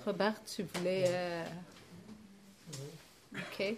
Robert, tu voulais... OK.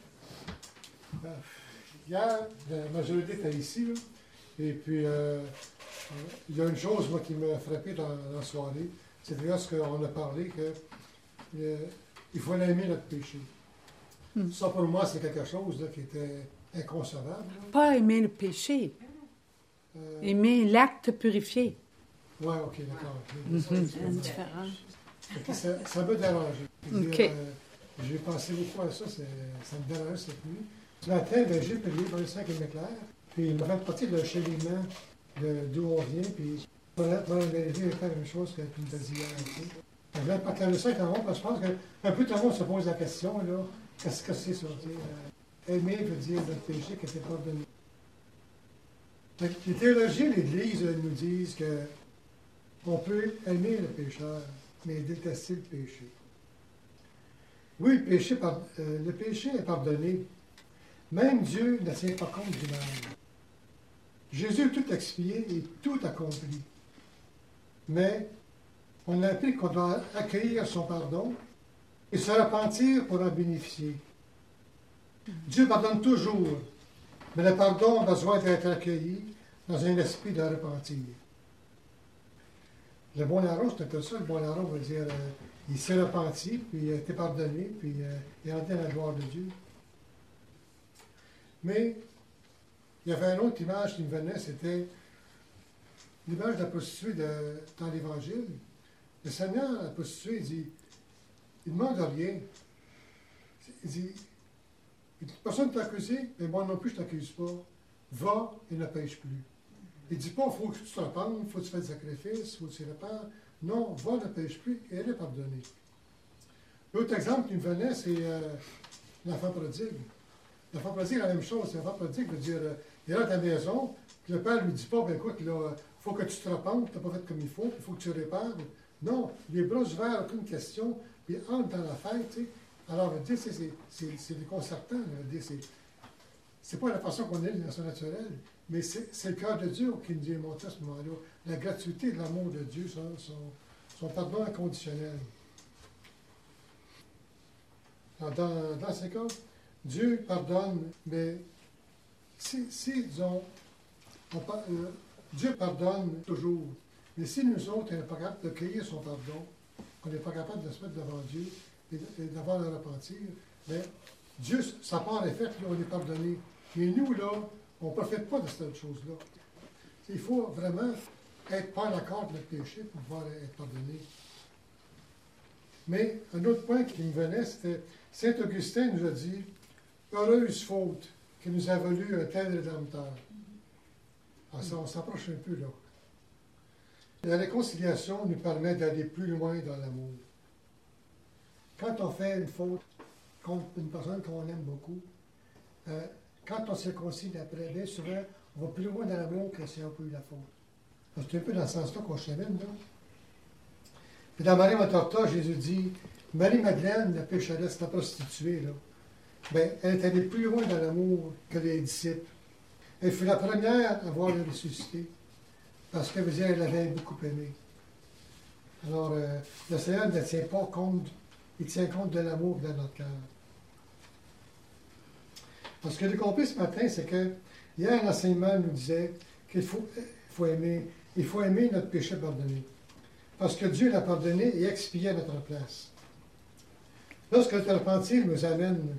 Hier, la majorité était ici, là. Et puis, il y a une chose, moi, qui m'a frappé dans la soirée. C'était lorsqu'on a parlé qu'il faut aimer notre péché. Ça, pour moi, c'est quelque chose là, qui était inconcevable. Pas aimer le péché. Aimer l'acte purifié. Oui, OK, d'accord. C'est une différence. Ça m'a dérangé. OK. J'ai pensé beaucoup à ça, ça me dérangeait cette nuit. Ce matin, j'ai prié pour le sang qui m'éclaire. Puis il m'a fait partie de cheminement d'où on vient. Puis pour vérifier faire la même chose que tu nous as dit hier. Je voulais partager ça avec le monde parce que je pense qu'un peu tout le monde se pose la question, là, qu'est-ce que c'est ça? Aimer veut dire notre péché qui était pardonné. Les théologiens de l'Église nous disent qu'on peut aimer le pécheur, mais détester le péché. Oui, le péché est pardonné. Même Dieu ne tient pas compte du mal. Jésus a tout expié et tout accompli. Mais on a appris qu'on doit accueillir son pardon et se repentir pour en bénéficier. Dieu pardonne toujours, mais le pardon a besoin d'être accueilli dans un esprit de repentir. Le bon larron, c'est ça. Le bon larron veut dire il s'est repenti, puis il a été pardonné, puis il est rentré dans la gloire de Dieu. Mais il y avait une autre image qui me venait, c'était l'image de la prostituée dans l'Évangile. Le Seigneur, la prostituée, il ne demande rien. Il dit, personne ne t'a accusé, mais moi non plus je ne t'accuse pas. Va et ne pêche plus. Il ne dit pas, il faut que tu te repentes, il faut que tu fasses des sacrifices, il faut que tu répares. Non, va, ne pêche plus, et elle est pardonnée. L'autre exemple qui me venait, c'est l'enfant prodigue. L'enfant prodigue, la même chose. L'enfant prodigue veut dire, il est à ta maison, puis le père ne lui dit pas, ben écoute, il faut que tu te repentes, tu n'as pas fait comme il faut que tu répares. Non, les bras ouverts, aucune question, puis entre dans la fête, tu sais. Alors, tu sais, c'est déconcertant. C'est pas la façon qu'on est dans son naturel, mais c'est le cœur de Dieu qui nous est montré à ce moment-là. La gratuité et l'amour de Dieu, son pardon inconditionnel. Alors, dans ces cas, Dieu pardonne, mais si disons, Dieu pardonne toujours, mais si nous autres, on n'est pas capable de cueillir son pardon, qu'on n'est pas capable de se mettre devant Dieu et d'avoir le repentir, bien, Dieu, sa part est faite, là, on est pardonné. Mais nous, là, on ne profite pas de cette chose-là. Il faut vraiment être pas d'accord de notre péché pour pouvoir être pardonné. Mais un autre point qui me venait, c'était Saint Augustin nous a dit « Heureuse faute qui nous a valu un tel rédempteur. » Alors ça, on s'approche un peu là. La réconciliation nous permet d'aller plus loin dans l'amour. Quand on fait une faute contre une personne qu'on aime beaucoup, quand on se réconcilie après, bien souvent, on va plus loin dans l'amour que si on a eu la faute. C'est un peu dans ce sens-là qu'on chemine, là. Puis dans Marie Matorta, Jésus dit, Marie-Madeleine, la pécheresse, la prostituée, là, bien, elle est allée plus loin dans l'amour que les disciples. Elle fut la première à voir le ressuscité, parce qu'elle veut dire qu'elle l'avait beaucoup aimé. Alors, le Seigneur ne tient pas compte, il tient compte de l'amour dans notre cœur. Parce que j'ai compris ce matin, c'est que hier, l'enseignement nous disait qu'il faut aimer notre péché pardonné. Parce que Dieu l'a pardonné et expié à notre place. Lorsque le repentir nous amène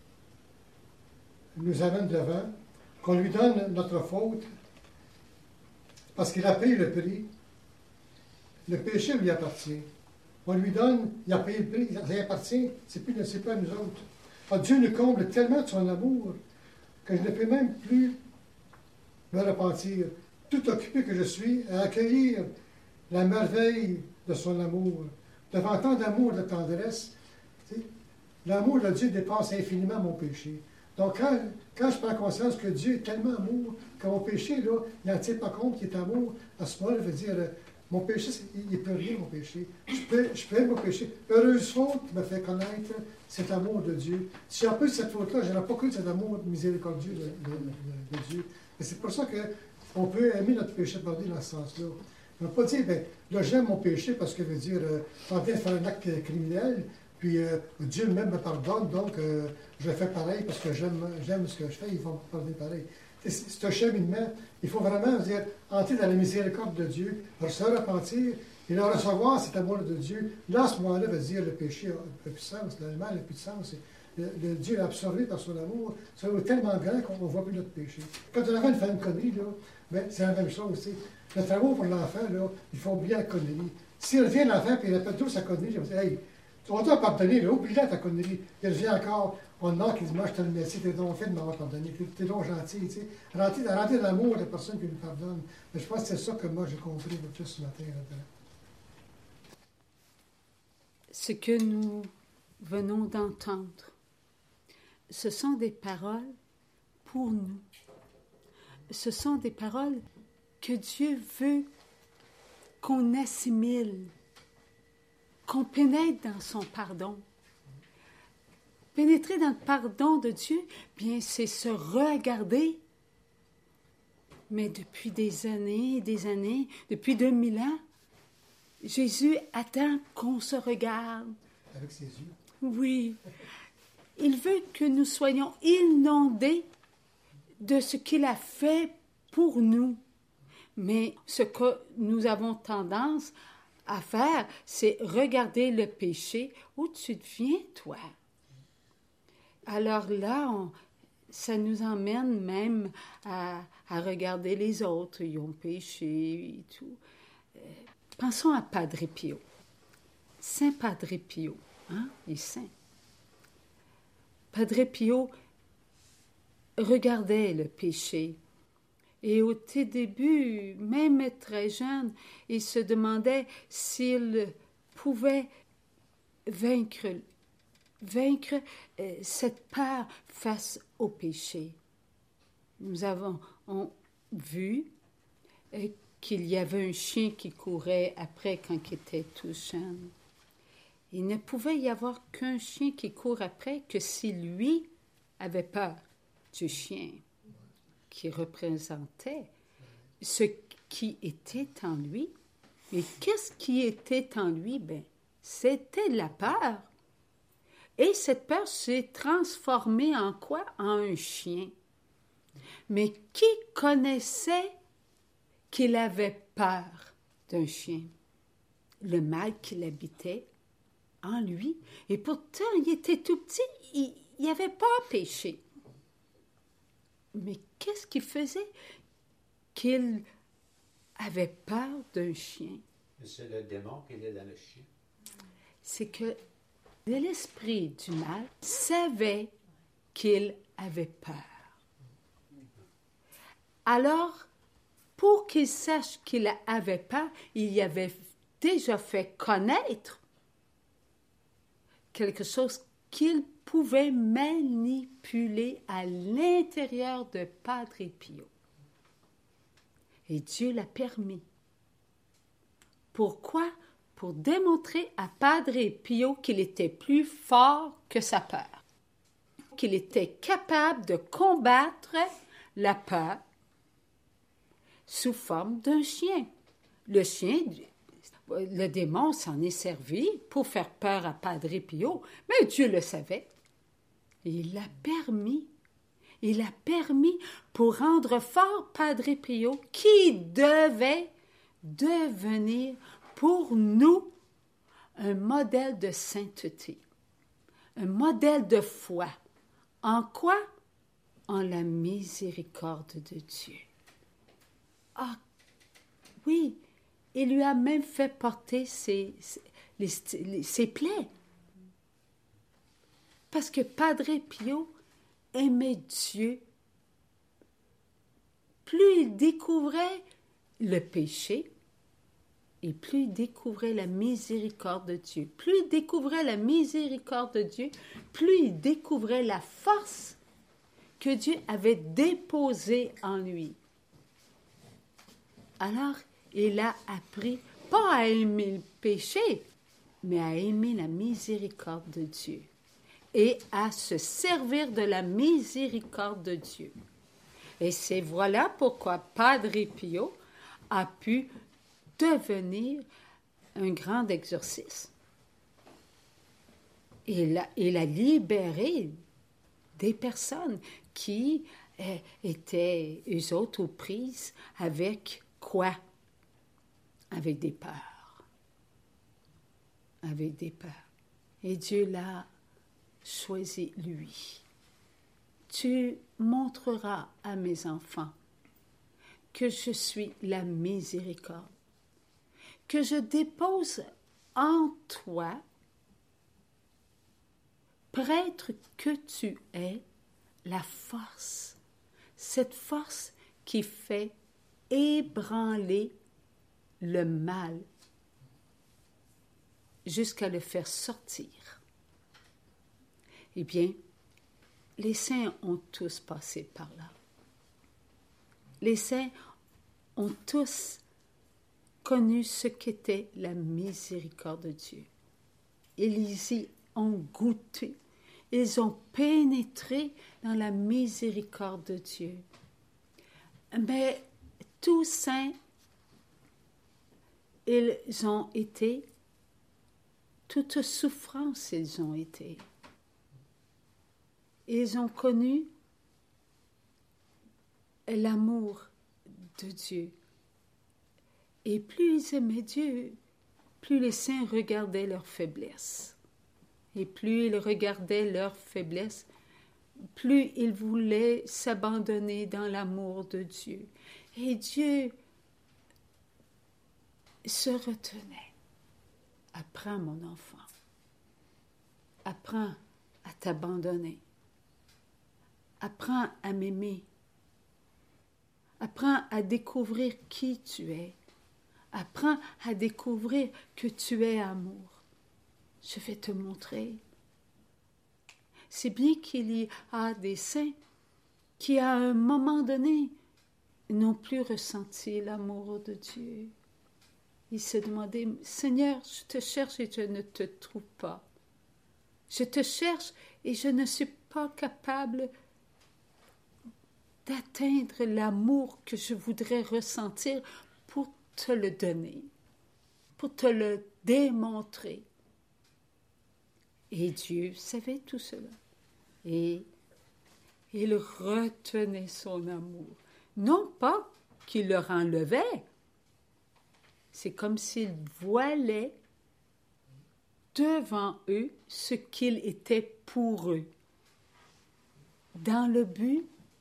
devant, qu'on lui donne notre faute, parce qu'il a payé le prix, le péché lui appartient. On lui donne, il a payé le prix, il appartient, c'est pas à nous autres. Alors, Dieu nous comble tellement de son amour que je ne peux même plus me repentir, tout occupé que je suis à accueillir la merveille de son amour. Devant tant d'amour, de tendresse, l'amour de Dieu dépasse infiniment mon péché. Donc, quand je prends conscience que Dieu est tellement amour, que mon péché, là, il n'en tient pas compte qu'il est amour, à ce moment-là, je veux dire, mon péché, il n'est plus rien, mon péché. Je peux mon péché. Heureuse faute qui me fait connaître cet amour de Dieu. Si j'ai pas eu cette faute-là, je n'aurais pas connu cet amour miséricordieux de Dieu. Et c'est pour ça qu'on peut aimer notre péché pardonné dans ce sens-là. On ne va pas dire, ben, là, j'aime mon péché parce que, veut dire, je suis en train de faire un acte criminel, puis Dieu même me pardonne, donc je fais pareil parce que j'aime ce que je fais, il va me pardonner pareil. C'est un cheminement. Il faut vraiment dire, entrer dans la miséricorde de Dieu, se repentir et le recevoir, cet amour de Dieu. Là, à ce moment-là, veut dire, le péché n'a plus de sens, le mal n'a plus de sens. Le Dieu l'a absorbé par son amour. C'est tellement grand qu'on ne voit plus notre péché. Quand un enfant fait une connerie, là, ben, c'est la même chose. T'sais. Notre amour pour l'enfant, là, il faut oublier la connerie. S'il revient l'enfant et il répète toujours sa connerie, je vais dire, hey, on t'a pardonné, là, oublie-la ta connerie. Il revient encore, on demande qu'il dit, moi, je te le remercie, t'es donc fait de m'avoir pardonné, t'es donc gentil, tu sais. Rentrer dans l'amour de la personne qui nous pardonne. Mais je pense que c'est ça que moi j'ai compris juste ce matin. Là. Ce que nous venons d'entendre, ce sont des paroles pour nous. Ce sont des paroles que Dieu veut qu'on assimile, qu'on pénètre dans son pardon. Pénétrer dans le pardon de Dieu, bien, c'est se regarder. Mais depuis des années, depuis 2000 ans, Jésus attend qu'on se regarde. Avec ses yeux. Oui. Il veut que nous soyons inondés de ce qu'il a fait pour nous. Mais ce que nous avons tendance à faire, c'est regarder le péché où tu deviens, toi. Alors là, ça nous emmène même à regarder les autres. Ils ont péché et tout. Pensons à Padre Pio. Saint Padre Pio, hein? Il est saint. Padre Pio regardait le péché. Et au tout début, même très jeune, il se demandait s'il pouvait vaincre cette peur face au péché. Nous avons vu qu'il y avait un chien qui courait après quand il était tout jeune. Il ne pouvait y avoir qu'un chien qui court après que si lui avait peur du chien qui représentait ce qui était en lui. Mais qu'est-ce qui était en lui? Ben, c'était la peur. Et cette peur s'est transformée en quoi? En un chien. Mais qui connaissait qu'il avait peur d'un chien? Le mal qu'il habitait en lui. Et pourtant, il était tout petit, il n'avait pas péché. Mais qu'est-ce qui faisait qu'il avait peur d'un chien? C'est le démon qui est dans le chien. C'est que l'esprit du mal savait qu'il avait peur. Alors, pour qu'il sache qu'il avait peur, il y avait déjà fait connaître quelque chose qu'il pouvait manipuler à l'intérieur de Padre Pio. Et Dieu l'a permis. Pourquoi? Pour démontrer à Padre Pio qu'il était plus fort que sa peur, qu'il était capable de combattre la peur sous forme d'un chien. Le chien, le démon s'en est servi pour faire peur à Padre Pio, mais Dieu le savait. Il l'a permis. Il a permis pour rendre fort Padre Pio qui devait devenir pour nous un modèle de sainteté, un modèle de foi. En quoi? En la miséricorde de Dieu. Ah, oui, il lui a même fait porter ses plaies. Parce que Padre Pio aimait Dieu. Plus il découvrait le péché, et plus il découvrait la miséricorde de Dieu. Plus il découvrait la miséricorde de Dieu, plus il découvrait la force que Dieu avait déposée en lui. Alors, il a appris, pas à aimer le péché, mais à aimer la miséricorde de Dieu et à se servir de la miséricorde de Dieu. Et c'est voilà pourquoi Padre Pio a pu devenir un grand exorcisme. Il a libéré des personnes qui étaient, eux autres, aux prises avec quoi? Avec des peurs. Avec des peurs. Et Dieu l'a choisi, lui. Tu montreras à mes enfants que je suis la miséricorde, que je dépose en toi, prêtre que tu es, la force, cette force qui fait ébranler le mal jusqu'à le faire sortir. Eh bien, les saints ont tous passé par là. Les saints ont tous connu ce qu'était la miséricorde de Dieu. Ils y ont goûté. Ils ont pénétré dans la miséricorde de Dieu. Mais tous saints, ils ont été, toute souffrance ils ont été. Ils ont connu l'amour de Dieu. Et plus ils aimaient Dieu, plus les saints regardaient leur faiblesse. Et plus ils regardaient leur faiblesse, plus ils voulaient s'abandonner dans l'amour de Dieu. Et Dieu se retenait. Apprends, mon enfant. Apprends à t'abandonner. Apprends à m'aimer. Apprends à découvrir qui tu es. Apprends à découvrir que tu es amour. Je vais te montrer. C'est bien qu'il y a des saints qui, à un moment donné, n'ont plus ressenti l'amour de Dieu. Ils se demandaient, Seigneur, je te cherche et je ne te trouve pas. Je te cherche et je ne suis pas capable d'atteindre l'amour que je voudrais ressentir pour te le donner, pour te le démontrer. Et Dieu savait tout cela. Et il retenait son amour. Non pas qu'il leur enlevait. C'est comme s'il voilait devant eux ce qu'il était pour eux, dans le but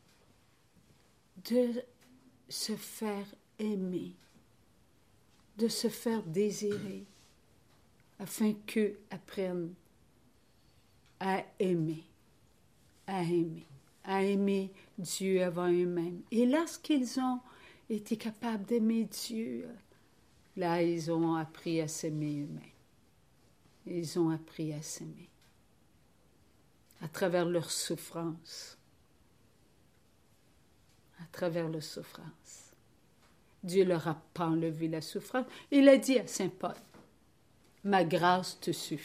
de se faire aimer, de se faire désirer, afin qu'eux apprennent à aimer, à aimer, à aimer Dieu avant eux-mêmes. Et lorsqu'ils ont été capables d'aimer Dieu, là, ils ont appris à s'aimer eux-mêmes. Ils ont appris à s'aimer à travers leur souffrance. À travers leur souffrance. Dieu leur a pas enlevé la souffrance. Il a dit à saint Paul, « Ma grâce te suffit. »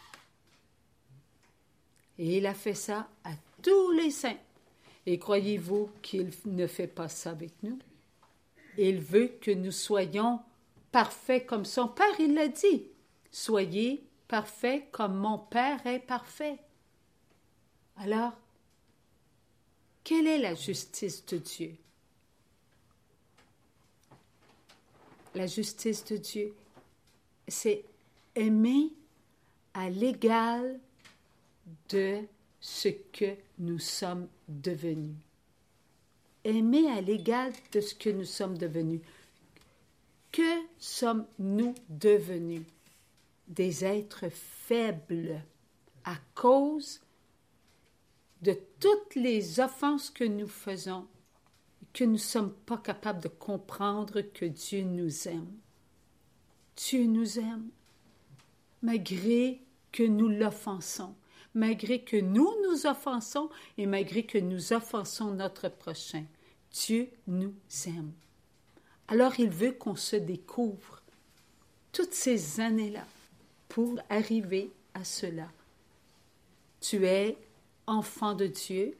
Et il a fait ça à tous les saints. Et croyez-vous qu'il ne fait pas ça avec nous? Il veut que nous soyons parfaits comme son Père, il l'a dit. Soyez parfaits comme mon Père est parfait. Alors, quelle est la justice de Dieu? La justice de Dieu, c'est aimer à l'égal de ce que nous sommes devenus. Aimer à l'égal de ce que nous sommes devenus. Que sommes-nous devenus? Des êtres faibles à cause de toutes les offenses que nous faisons, que nous ne sommes pas capables de comprendre que Dieu nous aime. Dieu nous aime, malgré que nous l'offensons, malgré que nous nous offensons et malgré que nous offensons notre prochain. Dieu nous aime. Alors il veut qu'on se découvre toutes ces années-là pour arriver à cela. Tu es enfant de Dieu,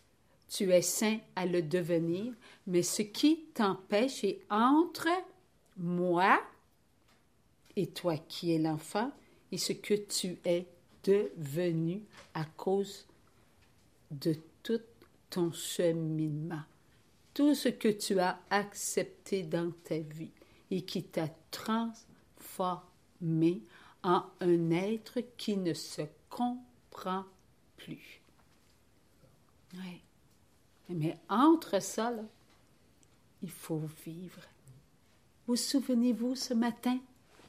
tu es saint à le devenir, mais ce qui t'empêche et entre moi et toi qui es l'enfant et ce que tu es devenu à cause de tout ton cheminement. Tout ce que tu as accepté dans ta vie et qui t'a transformé en un être qui ne se comprend plus. Oui. Mais entre ça, là, il faut vivre. Vous souvenez-vous ce matin?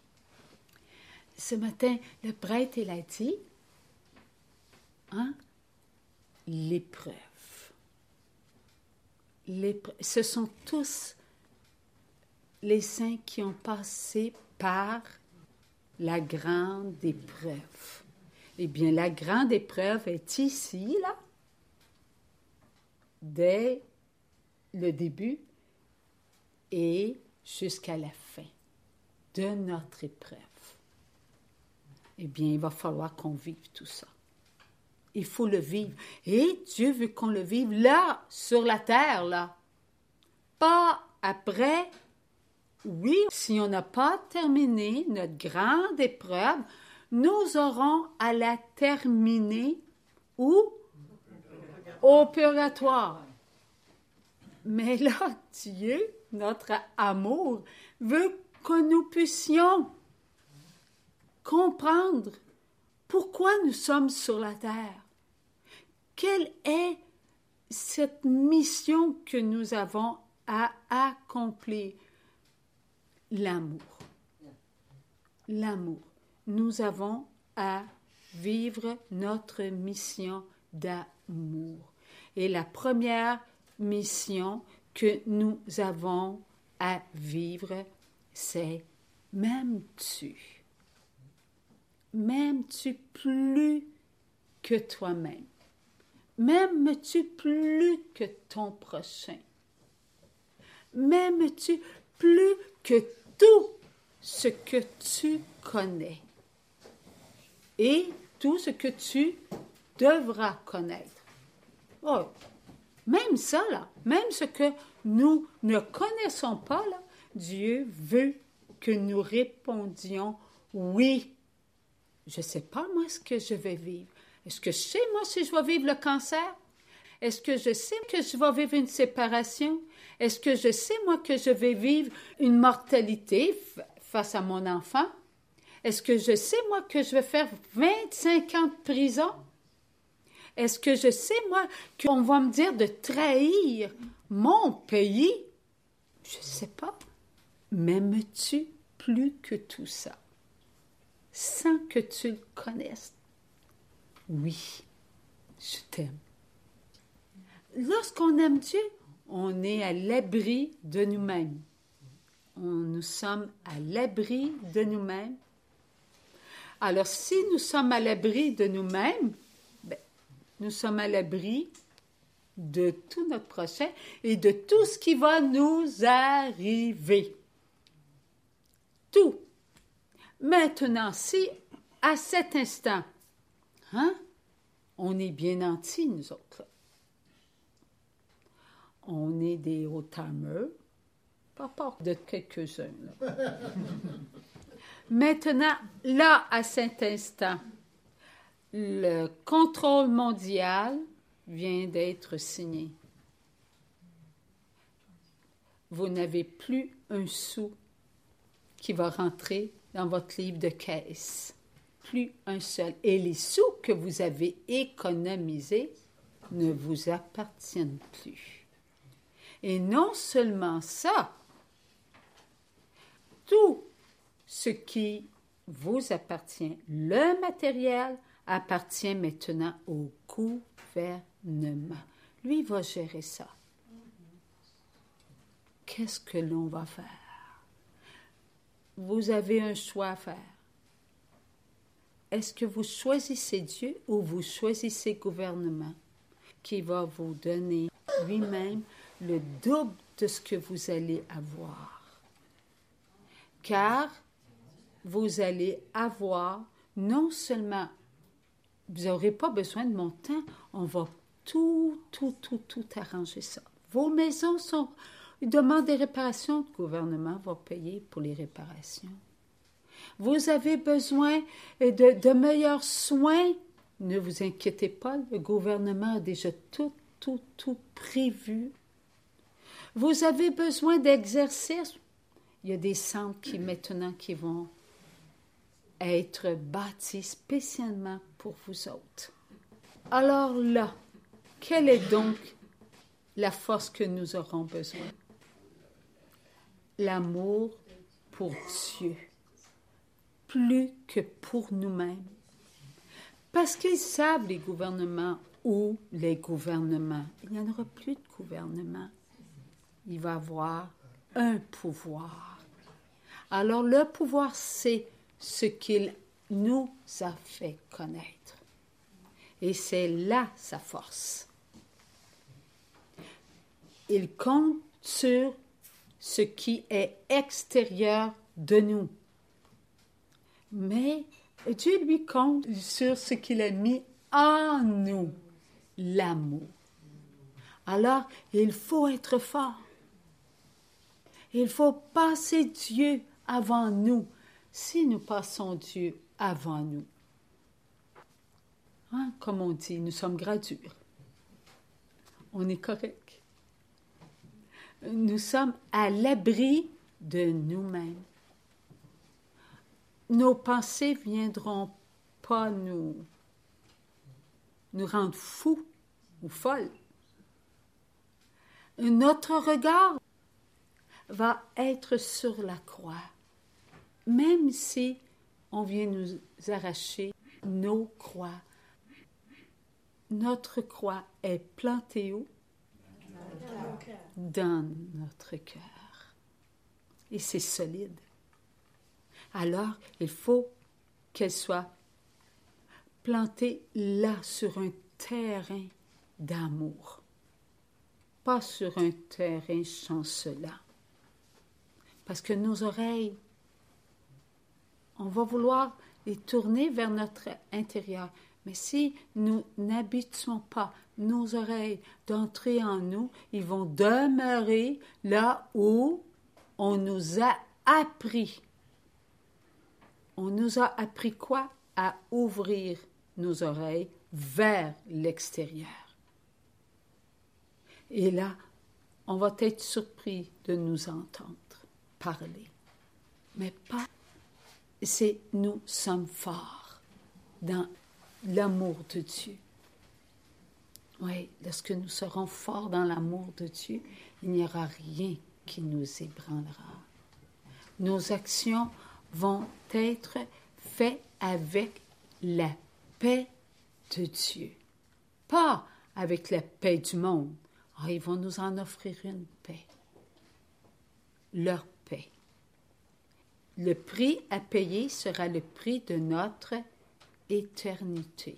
Ce matin, le prêtre, il a dit, l'épreuve. Ce sont tous les saints qui ont passé par la grande épreuve. Eh bien, la grande épreuve est ici, là, dès le début et jusqu'à la fin de notre épreuve. Eh bien, il va falloir qu'on vive tout ça. Il faut le vivre. Et Dieu veut qu'on le vive là, sur la terre, là. Pas après. Oui, si on n'a pas terminé notre grande épreuve, nous aurons à la terminer où? Au purgatoire. Mais là, Dieu, notre amour, veut que nous puissions comprendre pourquoi nous sommes sur la terre. Quelle est cette mission que nous avons à accomplir? L'amour. L'amour. Nous avons à vivre notre mission d'amour. Et la première mission que nous avons à vivre, c'est m'aimes-tu? M'aimes-tu plus que toi-même? M'aimes-tu plus que ton prochain? M'aimes-tu plus que tout ce que tu connais et tout ce que tu devras connaître? Oh, même ça, là, même ce que nous ne connaissons pas, là, Dieu veut que nous répondions oui. Je ne sais pas, moi, ce que je vais vivre. Est-ce que je sais, moi, si je vais vivre le cancer? Est-ce que je sais que je vais vivre une séparation? Est-ce que je sais, moi, que je vais vivre une mortalité face à mon enfant? Est-ce que je sais, moi, que je vais faire 25 ans de prison? Est-ce que je sais, moi, qu'on va me dire de trahir mon pays? Je ne sais pas. M'aimes-tu plus que tout ça? Sans que tu le connaisses. Oui, je t'aime. Lorsqu'on aime Dieu, on est à l'abri de nous-mêmes. Nous sommes à l'abri de nous-mêmes. Alors, si nous sommes à l'abri de nous-mêmes, nous sommes à l'abri de tout notre prochain et de tout ce qui va nous arriver. Tout. Maintenant, si à cet instant, on est bien nantis, nous autres. On est des hauts-timers, pas part de quelques-uns. Là. Maintenant, là, à cet instant, le contrôle mondial vient d'être signé. Vous n'avez plus un sou qui va rentrer dans votre livre de caisse. Plus un seul. Et les sous que vous avez économisés ne vous appartiennent plus. Et non seulement ça, tout ce qui vous appartient, le matériel, appartient maintenant au gouvernement. Lui va gérer ça. Qu'est-ce que l'on va faire? Vous avez un choix à faire. Est-ce que vous choisissez Dieu ou vous choisissez le gouvernement qui va vous donner lui-même le double de ce que vous allez avoir? Car vous allez avoir non seulement, vous n'aurez pas besoin de mon temps, on va tout arranger ça. Vos maisons il demande des réparations, le gouvernement va payer pour les réparations. Vous avez besoin de meilleurs soins, ne vous inquiétez pas, le gouvernement a déjà tout prévu. Vous avez besoin d'exercice, il y a des centres qui vont être bâtis spécialement pour vous autres. Alors là, quelle est donc la force que nous aurons besoin? L'amour pour Dieu, plus que pour nous-mêmes. Parce qu'ils savent, les gouvernements, où les gouvernements, il n'y en aura plus de gouvernement. Il va y avoir un pouvoir. Alors le pouvoir, c'est ce qu'il nous a fait connaître. Et c'est là sa force. Il compte sur ce qui est extérieur de nous. Mais Dieu, lui, compte sur ce qu'il a mis en nous, l'amour. Alors, il faut être fort. Il faut passer Dieu avant nous. Si nous passons Dieu avant nous, comme on dit, nous sommes gradures. On est correct. Nous sommes à l'abri de nous-mêmes. Nos pensées ne viendront pas nous rendre fous ou folles. Notre regard va être sur la croix, même si on vient nous arracher nos croix. Notre croix est plantée où? Dans notre cœur. Et c'est solide. Alors, il faut qu'elle soit plantée là, sur un terrain d'amour, pas sur un terrain chancelant. Parce que nos oreilles, on va vouloir les tourner vers notre intérieur. Mais si nous n'habituons pas nos oreilles d'entrer en nous, ils vont demeurer là où on nous a appris. On nous a appris quoi? À ouvrir nos oreilles vers l'extérieur. Et là, on va être surpris de nous entendre parler. Mais pas, c'est nous sommes forts dans l'amour de Dieu. Oui, lorsque nous serons forts dans l'amour de Dieu, il n'y aura rien qui nous ébranlera. Nos actions vont être faites avec la paix de Dieu. Pas avec la paix du monde. Ils vont nous en offrir une paix. Leur paix. Le prix à payer sera le prix de notre éternité.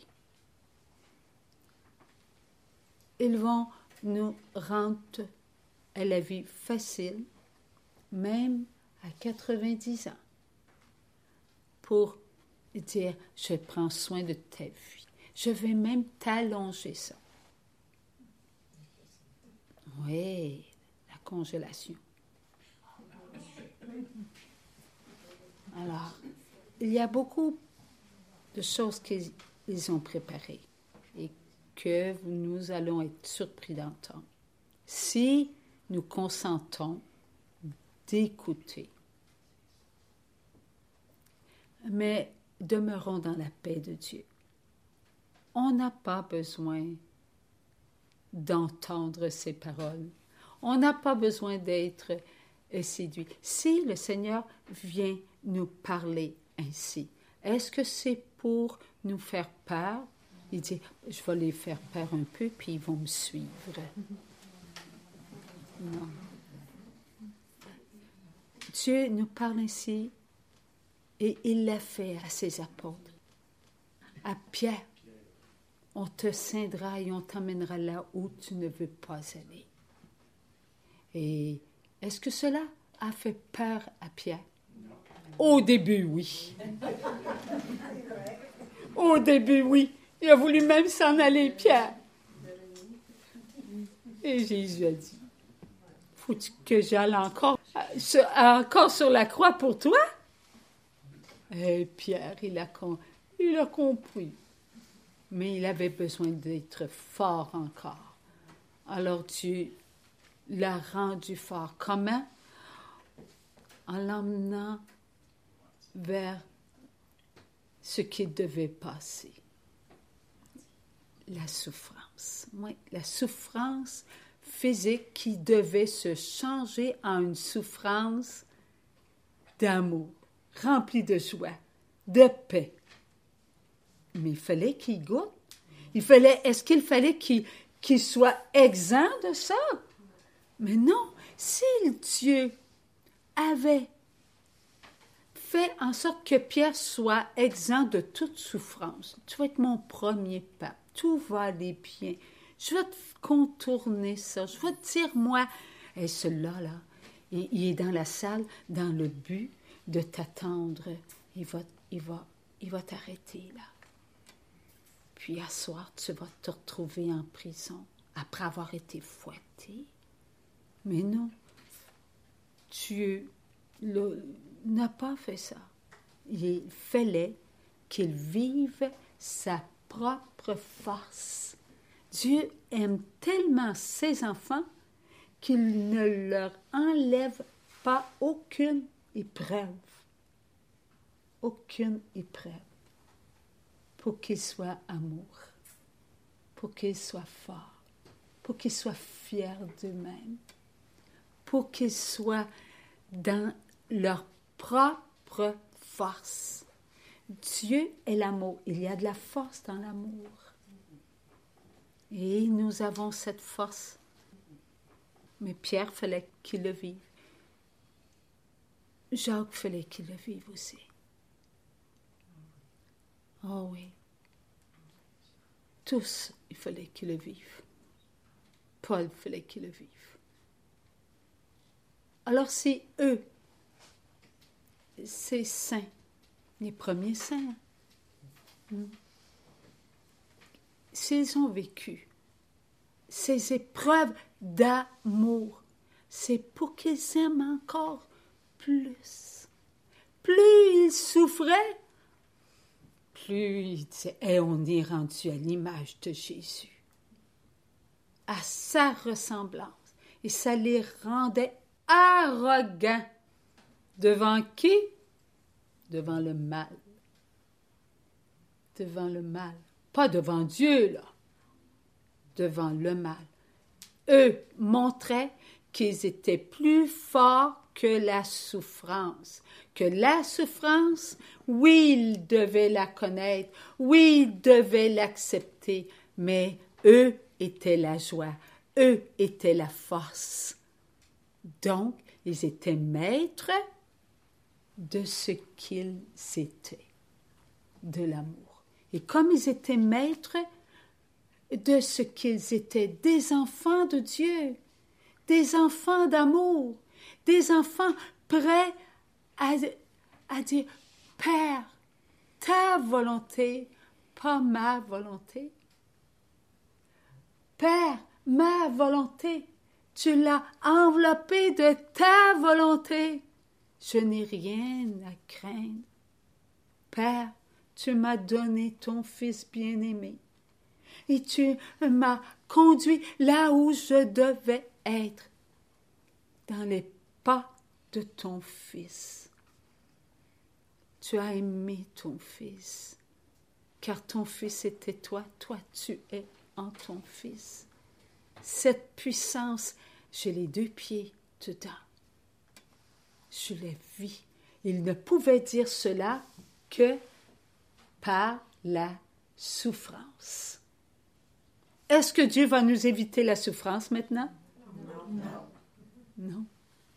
Ils vont nous rendre à la vie facile, même à 90 ans, pour dire, je prends soin de ta vie. Je vais même t'allonger ça. Oui, la congélation. Alors, il y a beaucoup de choses qu'ils ont préparées et que nous allons être surpris d'entendre. Si nous consentons d'écouter. Mais demeurons dans la paix de Dieu. On n'a pas besoin d'entendre ces paroles. On n'a pas besoin d'être séduit. Si le Seigneur vient nous parler ainsi, est-ce que c'est pour nous faire peur? Il dit, je vais les faire peur un peu, puis ils vont me suivre. Non. Dieu nous parle ainsi, et il l'a fait à ses apôtres. À Pierre, on te scindra et on t'emmènera là où tu ne veux pas aller. Et est-ce que cela a fait peur à Pierre? Au début, oui. Au début, oui. Il a voulu même s'en aller, Pierre. Et Jésus a dit, faut que j'aille encore sur la croix pour toi? Et Pierre, il a compris. Mais il avait besoin d'être fort encore. Alors Dieu l'a rendu fort. Comment? En l'emmenant vers ce qui devait passer. La souffrance. Oui, la souffrance physique qui devait se changer en une souffrance d'amour, remplie de joie, de paix. Mais il fallait qu'il goûte. Est-ce qu'il fallait qu'il soit exempt de ça? Mais non, si Dieu avait fait en sorte que Pierre soit exempt de toute souffrance, tu vas être mon premier pape, tout va aller bien, je vais te contourner ça, je vais te dire, moi, et celui-là, il est dans la salle dans le but de t'attendre, il va t'arrêter là. Puis à soir, tu vas te retrouver en prison après avoir été fouetté. Mais non, Dieu n'a pas fait ça. Il fallait qu'il vive sa propre force. Dieu aime tellement ses enfants qu'il ne leur enlève pas aucune épreuve. Aucune épreuve. Pour qu'ils soient amour, pour qu'ils soient forts, pour qu'ils soient fiers d'eux-mêmes, pour qu'ils soient dans leur propre force. Dieu est l'amour. Il y a de la force dans l'amour. Et nous avons cette force. Mais Pierre, fallait qu'il le vive. Jacques, fallait qu'il le vive aussi. Oh oui. Tous, il fallait qu'ils le vivent. Paul, il fallait qu'il le vive. Alors c'est eux, ces saints, les premiers saints, s'ils ont vécu ces épreuves d'amour, c'est pour qu'ils aiment encore plus. Plus ils souffraient, plus il disait, on est rendu à l'image de Jésus, à sa ressemblance. Et ça les rendait arrogants. Devant qui? Devant le mal. Devant le mal. Pas devant Dieu, là. Devant le mal. Eux montraient qu'ils étaient plus forts que la souffrance. Que la souffrance, oui, ils devaient la connaître, oui, ils devaient l'accepter, mais eux étaient la joie, eux étaient la force. Donc, ils étaient maîtres de ce qu'ils étaient, de l'amour. Et comme ils étaient maîtres de ce qu'ils étaient, des enfants de Dieu, des enfants d'amour, des enfants prêts à dire, Père, ta volonté, pas ma volonté. Père, ma volonté, tu l'as enveloppée de ta volonté. Je n'ai rien à craindre. Père, tu m'as donné ton Fils bien-aimé et tu m'as conduit là où je devais être, dans les pas de ton Fils. Tu as aimé ton Fils, car ton Fils était toi, toi tu es en ton Fils. Cette puissance, j'ai les deux pieds dedans. Je l'ai vis. Il ne pouvait dire cela que par la souffrance. Est-ce que Dieu va nous éviter la souffrance maintenant? Non.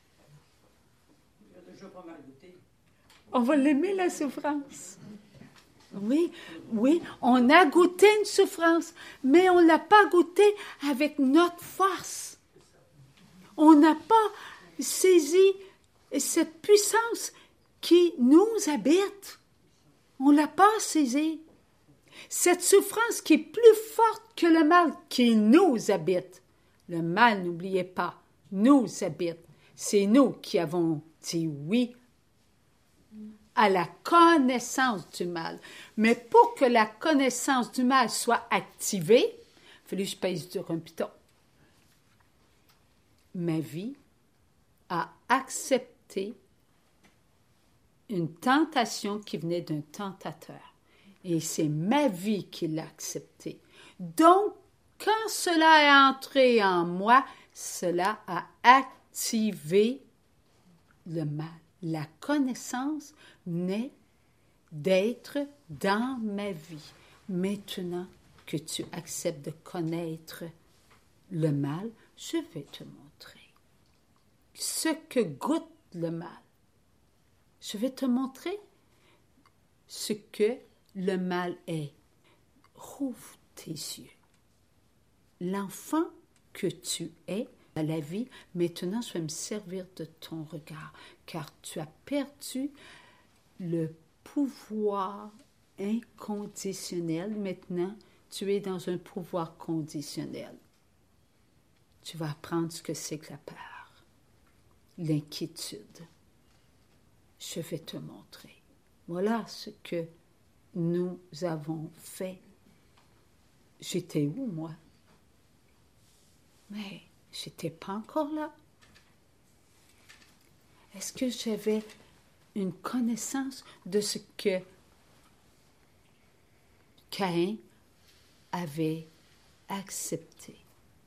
On va l'aimer, la souffrance. Oui, on a goûté une souffrance, mais on ne l'a pas goûté avec notre force. On n'a pas saisi cette puissance qui nous habite. On ne l'a pas saisie. Cette souffrance qui est plus forte que le mal qui nous habite. Le mal, n'oubliez pas, nous habite. C'est nous qui avons dit oui à la connaissance du mal. Mais pour que la connaissance du mal soit activée, il fallait que je pèse sur un piton. Ma vie a accepté une tentation qui venait d'un tentateur. Et c'est ma vie qui l'a acceptée. Donc, quand cela est entré en moi, cela a activé le mal. La connaissance naît d'être dans ma vie. Maintenant que tu acceptes de connaître le mal, je vais te montrer ce que goûte le mal. Je vais te montrer ce que le mal est. Rouvre tes yeux. L'enfant que tu es à la vie, maintenant je vais me servir de ton regard, car tu as perdu le pouvoir inconditionnel. Maintenant, tu es dans un pouvoir conditionnel. Tu vas apprendre ce que c'est que la peur, l'inquiétude. Je vais te montrer. Voilà ce que nous avons fait. J'étais où, moi? Mais j'étais pas encore là. Est-ce que j'avais une connaissance de ce que Caïn avait accepté?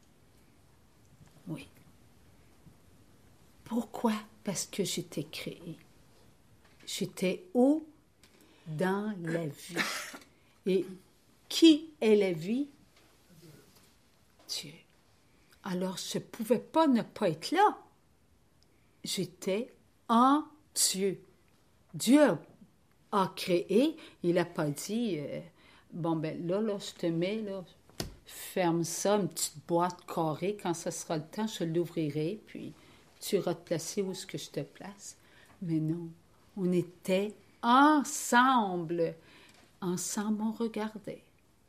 Oui. Pourquoi? Parce que j'étais créé. J'étais où? Dans la vie. Et qui est la vie? Dieu. Alors, je ne pouvais pas ne pas être là. J'étais en Dieu. Dieu a créé. Il n'a pas dit, bon, ben là, je te mets, là, ferme ça, une petite boîte carrée. Quand ce sera le temps, je l'ouvrirai, puis tu iras te placer où est-ce que je te place. Mais non, on était ensemble. Ensemble, on regardait.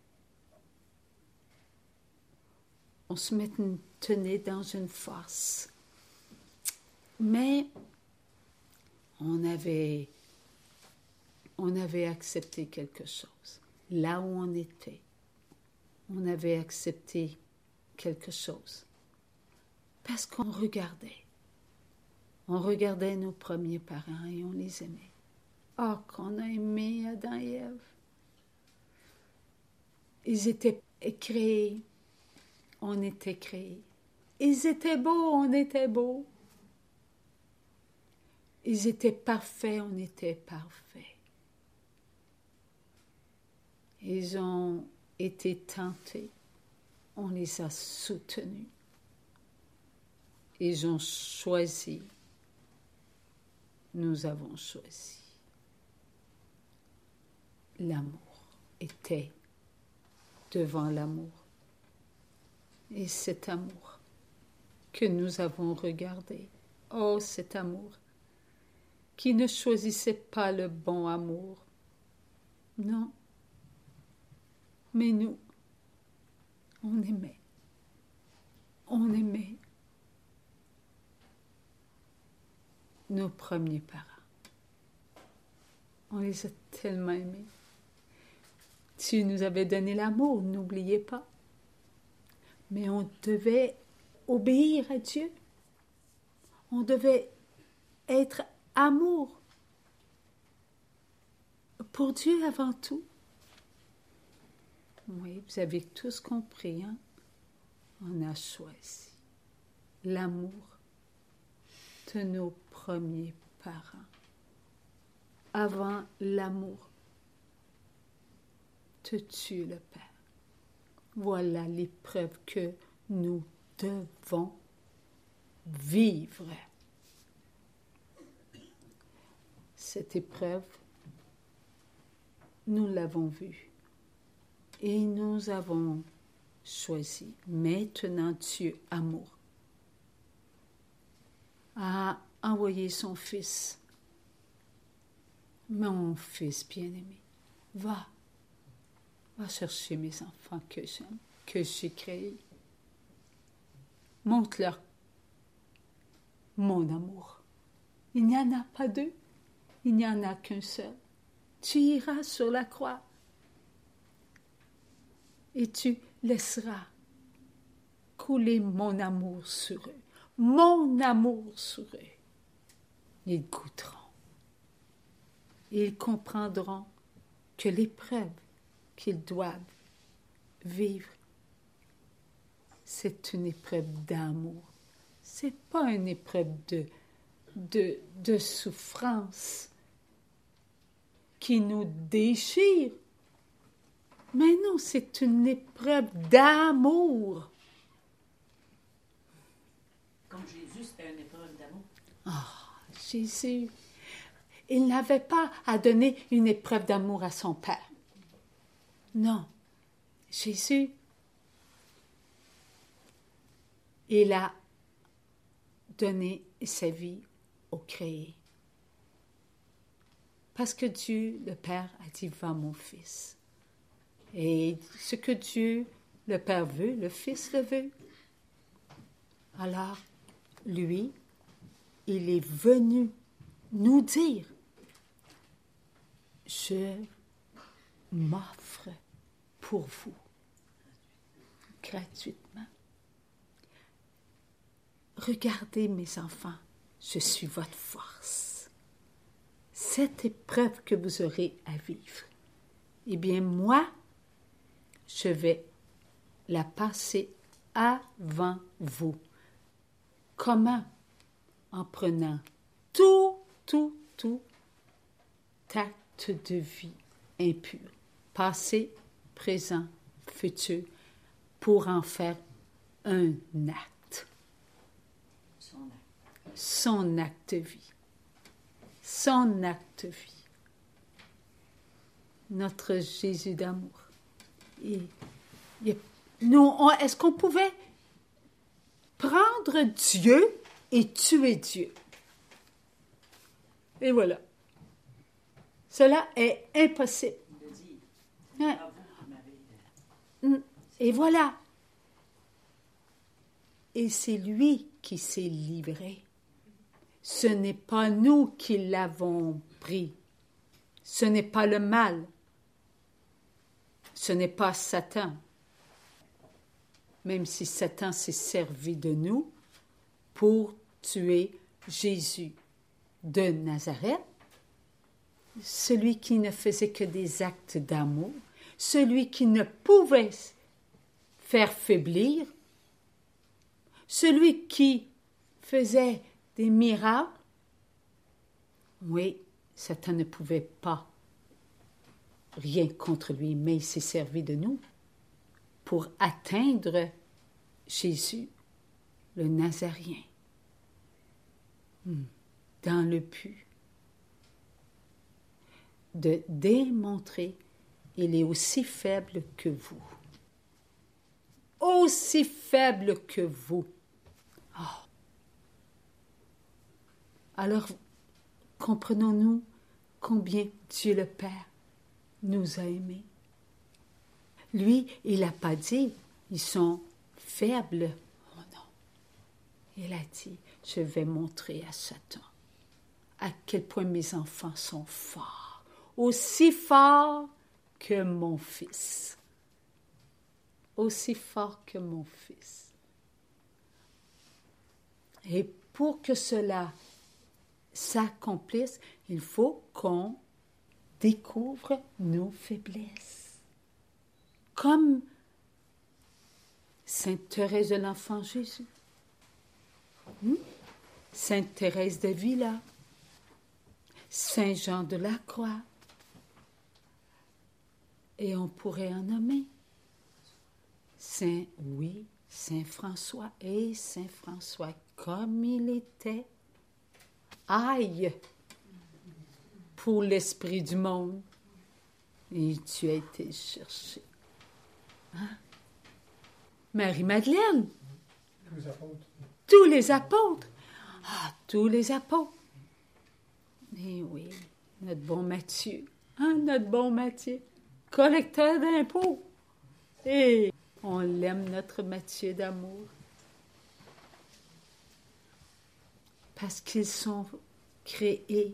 On se maintenait dans une force. Mais on avait accepté quelque chose. Là où on était, on avait accepté quelque chose. Parce qu'on regardait. On regardait nos premiers parents et on les aimait. Ah, qu'on a aimé Adam et Ève. Ils étaient créés. On était créés. Ils étaient beaux, on était beaux. Ils étaient parfaits, on était parfaits. Ils ont été tentés, on les a soutenus. Ils ont choisi, nous avons choisi. L'amour était devant l'amour. Et cet amour que nous avons regardé, oh cet amour, qui ne choisissait pas le bon amour. Non. Mais nous, on aimait. On aimait nos premiers parents. On les a tellement aimés. Tu nous avais donné l'amour, n'oubliez pas. Mais on devait obéir à Dieu. On devait être amour pour Dieu avant tout. Oui, vous avez tous compris, hein? On a choisi l'amour de nos premiers parents avant l'amour de Dieu le Père. Voilà l'épreuve que nous devons vivre. Cette épreuve, nous l'avons vue et nous avons choisi. Maintenant, Dieu, amour, a envoyé son Fils. Mon Fils bien-aimé, va chercher mes enfants que j'aime, que j'ai créés. Montre-leur mon amour. Il n'y en a pas deux, il n'y en a qu'un seul. Tu iras sur la croix et tu laisseras couler mon amour sur eux. Mon amour sur eux. Ils goûteront. Ils comprendront que l'épreuve qu'ils doivent vivre, c'est une épreuve d'amour. C'est pas une épreuve de souffrance qui nous déchire. Mais non, c'est une épreuve d'amour. Comme Jésus, c'était une épreuve d'amour. Ah, Jésus, il n'avait pas à donner une épreuve d'amour à son Père. Non, Jésus, il a donné sa vie au créé. Parce que Dieu, le Père, a dit, va mon fils. Et ce que Dieu, le Père veut, le Fils le veut. Alors, lui, il est venu nous dire, je m'offre pour vous, gratuitement. Regardez mes enfants, je suis votre force. Cette épreuve que vous aurez à vivre, eh bien moi, je vais la passer avant vous. Comment? En prenant tout acte de vie impur, passé, présent, futur, pour en faire un acte. Son acte de vie. Son acte de vie. Notre Jésus d'amour. Est-ce qu'on pouvait prendre Dieu et tuer Dieu? Et voilà. Cela est impossible. Hein? Et voilà. Et c'est lui qui s'est livré. Ce n'est pas nous qui l'avons pris. Ce n'est pas le mal. Ce n'est pas Satan. Même si Satan s'est servi de nous pour tuer Jésus de Nazareth, celui qui ne faisait que des actes d'amour, celui qui ne pouvait faire faiblir, celui qui faisait des miracles. Oui, Satan ne pouvait pas rien contre lui, mais il s'est servi de nous pour atteindre Jésus, le Nazaréen, dans le but de démontrer qu'il est aussi faible que vous. Aussi faible que vous. Oh. Alors, comprenons-nous combien Dieu le Père nous a aimés. Lui, il n'a pas dit, ils sont faibles. Oh non. Il a dit, je vais montrer à Satan à quel point mes enfants sont forts, aussi forts que mon fils. Aussi fort que mon fils. Et pour que cela s'accomplisse, il faut qu'on découvre nos faiblesses. Comme Sainte Thérèse de l'Enfant Jésus, Sainte Thérèse d'Avila, Saint Jean de la Croix, et on pourrait en nommer Saint François, et Saint François, comme il était aïe pour l'esprit du monde, et tu as été cherché. Hein? Marie-Madeleine, tous les apôtres, tous les apôtres. Et oui, notre bon Matthieu, notre bon Matthieu, collecteur d'impôts. Et on l'aime, notre Matthieu d'amour. parce qu'ils sont créés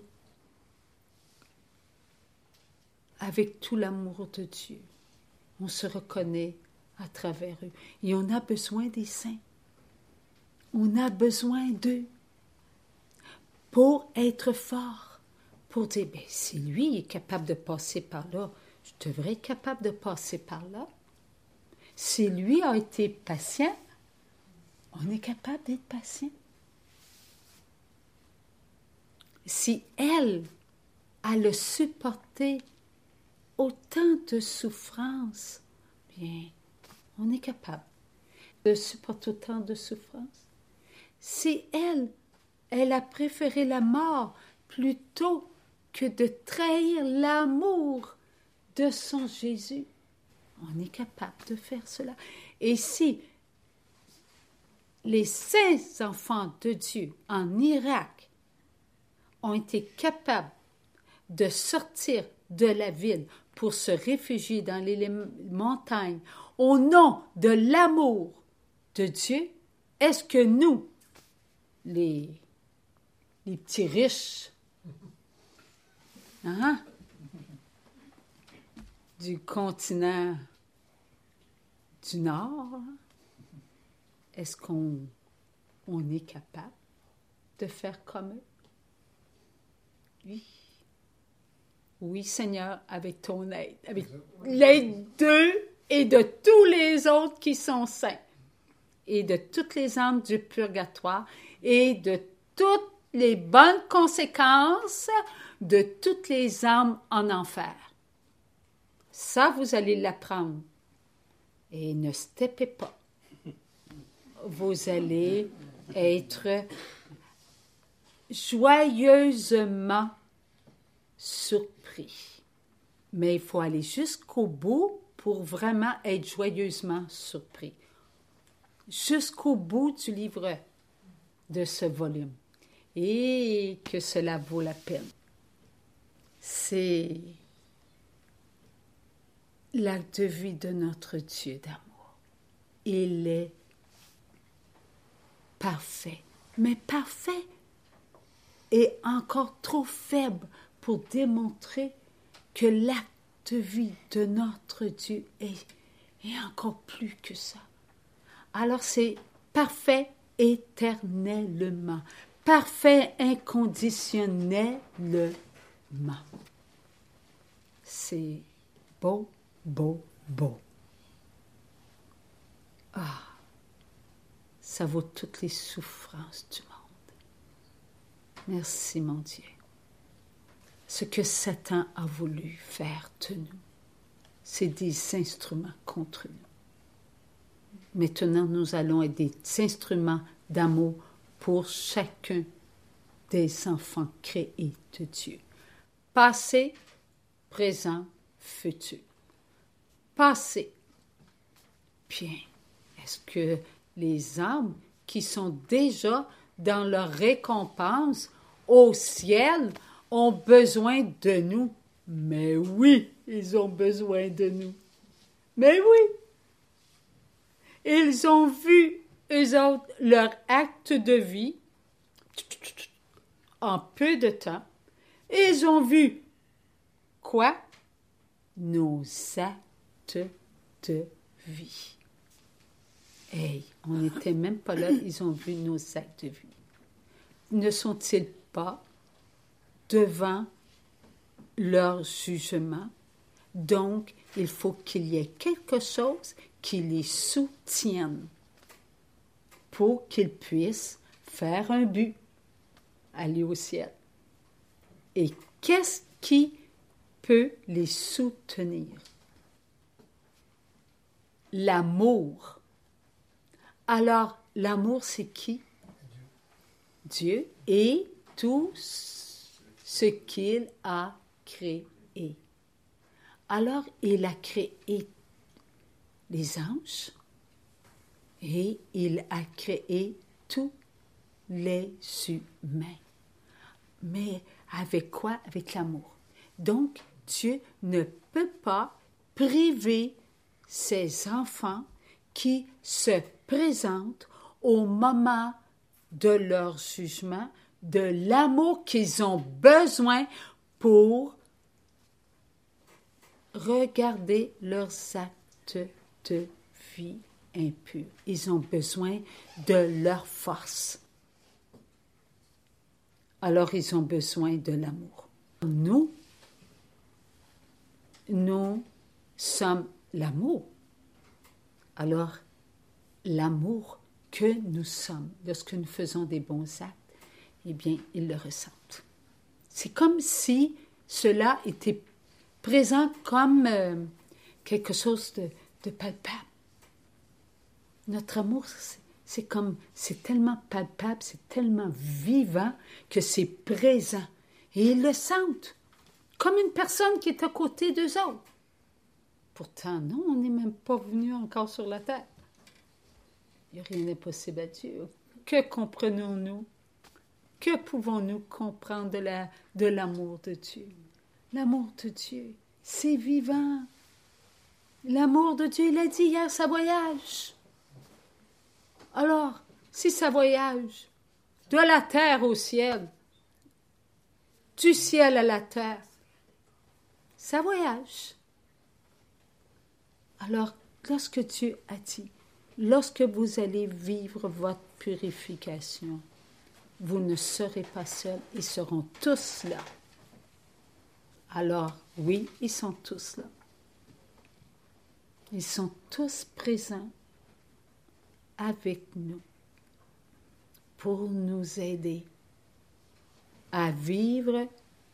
avec tout l'amour de Dieu. On se reconnaît à travers eux. Et on a besoin des saints. On a besoin d'eux pour être fort, pour dire, ben, si lui est capable de passer par là, je devrais être capable de passer par là. Si lui a été patient, on est capable d'être patient. Si elle le supporté autant de souffrances, bien, on est capable de supporter autant de souffrances. Si elle a préféré la mort plutôt que de trahir l'amour de son Jésus, on est capable de faire cela. Et si les saints enfants de Dieu en Irak ont été capables de sortir de la ville pour se réfugier dans les montagnes au nom de l'amour de Dieu, est-ce que nous, les petits riches, du continent du Nord, est-ce qu'on est capable de faire comme eux? Oui. Oui, Seigneur, avec ton aide, avec l'aide d'eux et de tous les autres qui sont saints, et de toutes les âmes du purgatoire, et de toutes les bonnes conséquences de toutes les âmes en enfer. Ça, vous allez l'apprendre. Et ne steppez pas. Vous allez être joyeusement surpris. Mais il faut aller jusqu'au bout pour vraiment être joyeusement surpris. Jusqu'au bout du livre de ce volume. Et que cela vaut la peine. C'est l'acte de vie de notre Dieu d'amour. Il est parfait, mais parfait et encore trop faible pour démontrer que l'acte de vie de notre Dieu est encore plus que ça. Alors c'est parfait éternellement, parfait inconditionnellement. C'est beau, beau, beau. Ah, ça vaut toutes les souffrances du monde. Merci, mon Dieu. Ce que Satan a voulu faire de nous, c'est des instruments contre nous. Maintenant, nous allons être des instruments d'amour pour chacun des enfants créés de Dieu. Passé, présent, futur. Passé. Bien, est-ce que les âmes qui sont déjà dans leur récompense au ciel ont besoin de nous? Mais oui, ils ont besoin de nous. Mais oui. Ils ont vu, eux autres, leur acte de vie en peu de temps. Ils ont vu quoi? Nos actes de vie. Hey, on n'était même pas là, ils ont vu nos actes de vie. Ne sont-ils pas devant leur jugement? Donc, il faut qu'il y ait quelque chose qui les soutienne pour qu'ils puissent faire un but, aller au ciel. Et qu'est-ce qui peut les soutenir? L'amour. Alors, l'amour, c'est qui? Dieu et tout ce qu'il a créé. Alors, il a créé les anges et il a créé tous les humains. Mais avec quoi? Avec l'amour. Donc, Dieu ne peut pas priver ses enfants qui se présentent au moment de leur jugement de l'amour qu'ils ont besoin pour regarder leurs actes de vie impurs. Ils ont besoin de leur force. Alors, ils ont besoin de l'amour. Nous sommes l'amour. Alors, l'amour que nous sommes, lorsque nous faisons des bons actes, eh bien, ils le ressentent. C'est comme si cela était présent comme quelque chose de palpable. Notre amour, c'est tellement palpable, c'est tellement vivant que c'est présent. Et ils le sentent, comme une personne qui est à côté d'eux autres. Pourtant, non, on n'est même pas venu encore sur la terre. Il n'y a rien d'impossible à Dieu. Que comprenons-nous? Que pouvons-nous comprendre de l'amour de Dieu? L'amour de Dieu, c'est vivant. L'amour de Dieu, il a dit hier, ça voyage. Alors, si ça voyage de la terre au ciel, du ciel à la terre, ça voyage. Alors, lorsque Dieu a dit, lorsque vous allez vivre votre purification, vous ne serez pas seuls, ils seront tous là. Alors, oui, ils sont tous là. Ils sont tous présents avec nous pour nous aider à vivre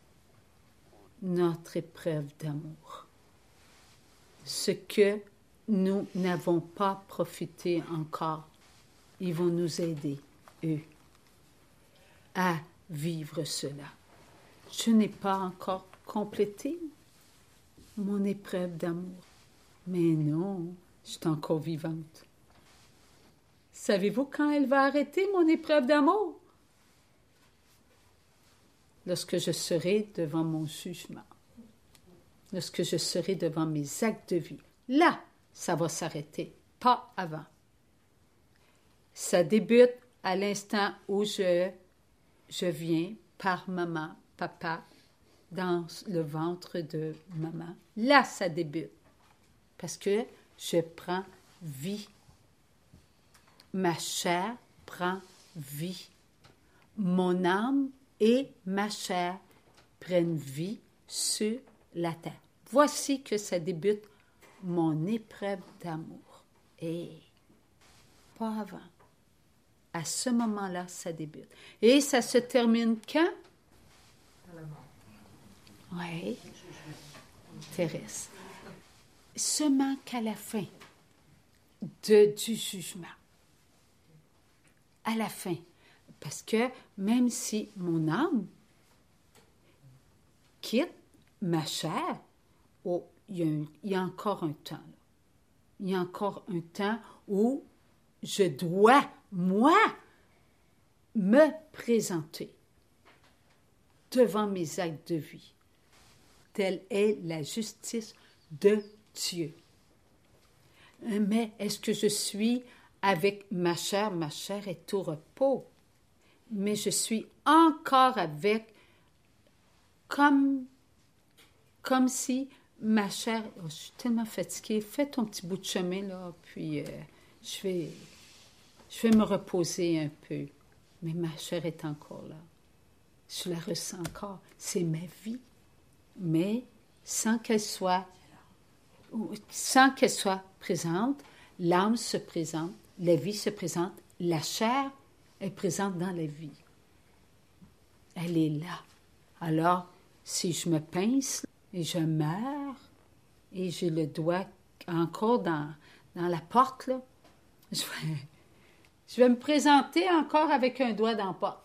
notre épreuve d'amour. Ce que nous n'avons pas profité encore, ils vont nous aider, eux, à vivre cela. Je n'ai pas encore complété mon épreuve d'amour, mais non, je suis encore vivante. Savez-vous quand elle va arrêter, mon épreuve d'amour? Lorsque je serai devant mon jugement, lorsque je serai devant mes actes de vie. Là, ça va s'arrêter, pas avant. Ça débute à l'instant où je viens par maman, papa, dans le ventre de maman. Là, ça débute, parce que je prends vie. Ma chair prend vie. Mon âme et ma chair prennent vie sur la terre. Voici que ça débute mon épreuve d'amour. Et pas avant. À ce moment-là, ça débute. Et ça se termine quand? À la mort. Oui. Thérèse. Seulement qu'à la fin du jugement. À la fin. Parce que même si mon âme quitte ma chair, oh, il y a encore un temps. Là. Il y a encore un temps où je dois, moi, me présenter devant mes actes de vie. Telle est la justice de Dieu. Mais est-ce que je suis avec ma chair? Ma chair est au repos. Mais je suis encore avec, comme si ma chair, oh, je suis tellement fatiguée, fais ton petit bout de chemin, là, puis je vais me reposer un peu. Mais ma chair est encore là. Je la ressens encore. C'est ma vie. Mais sans qu'elle soit présente, l'âme se présente, la vie se présente, la chair est présente dans la vie. Elle est là. Alors, si je me pince et je meurs et j'ai le doigt encore dans la porte, là, je vais me présenter encore avec un doigt dans la porte.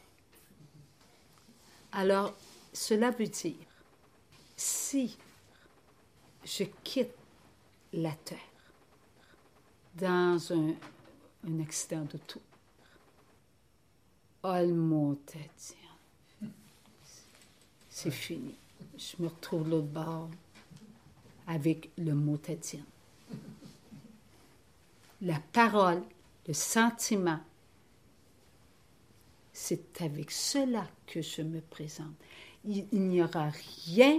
Alors, cela veut dire, si je quitte la terre dans un accident d'auto, oh, le motadine, c'est fini. Je me retrouve de l'autre bord avec le motadine. La parole, le sentiment, c'est avec cela que je me présente. Il n'y aura rien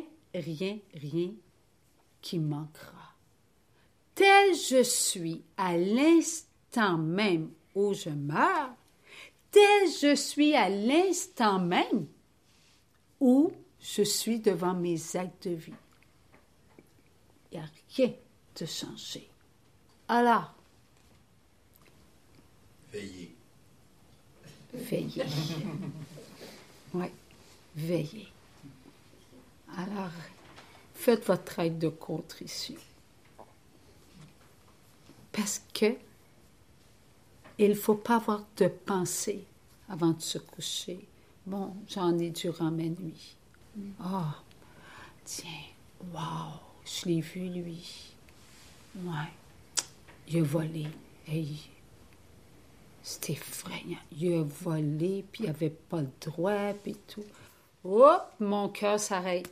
qui manquera. Tel je suis à l'instant même où je meurs, tel je suis à l'instant même où je suis devant mes actes de vie. Il n'y a rien de changé. Alors, Veillez. veillez. Oui, veillez. Alors, faites votre aide de contrition. Parce que il ne faut pas avoir de pensée avant de se coucher. Bon, j'en ai durant ma nuit. Ah, tiens, wow, je l'ai vu, lui. Ouais, il a volé. Hey, c'était effrayant. Il a volé, puis il n'avait pas le droit, puis tout. Hop, mon cœur s'arrête.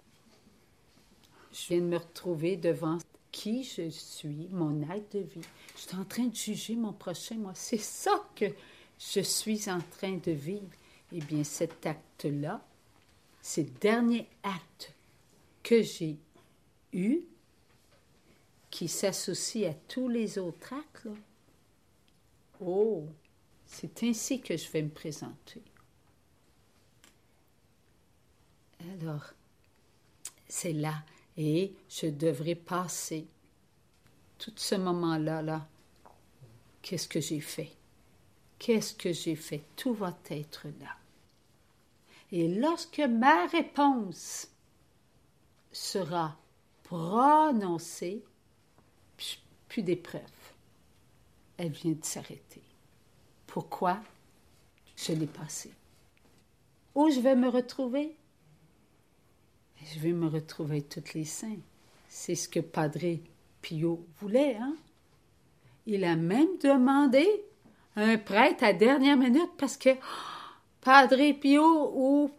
Je viens de me retrouver devant qui je suis, mon acte de vie. Je suis en train de juger mon prochain, moi. C'est ça que je suis en train de vivre. Eh bien, cet acte-là, ces derniers actes que j'ai eus, qui s'associent à tous les autres actes, là. Oh, c'est ainsi que je vais me présenter. Alors, c'est là, et je devrais passer tout ce moment-là, là. Qu'est-ce que j'ai fait? Qu'est-ce que j'ai fait? Tout va être là. Et lorsque ma réponse sera prononcée, plus d'épreuve. Elle vient de s'arrêter. Pourquoi? Je l'ai passée. Où je vais me retrouver? Je vais me retrouver avec tous les saints. C'est ce que Padre Pio voulait, hein? Il a même demandé un prêtre à dernière minute parce que Padre Pio,